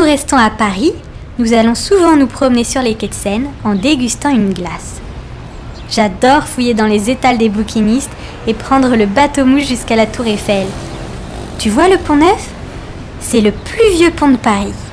restons à Paris, nous allons souvent nous promener sur les quais de Seine en dégustant une glace. J'adore fouiller dans les étals des bouquinistes et prendre le bateau-mouche jusqu'à la Tour Eiffel. Tu vois le Pont Neuf ? C'est le plus vieux pont de Paris.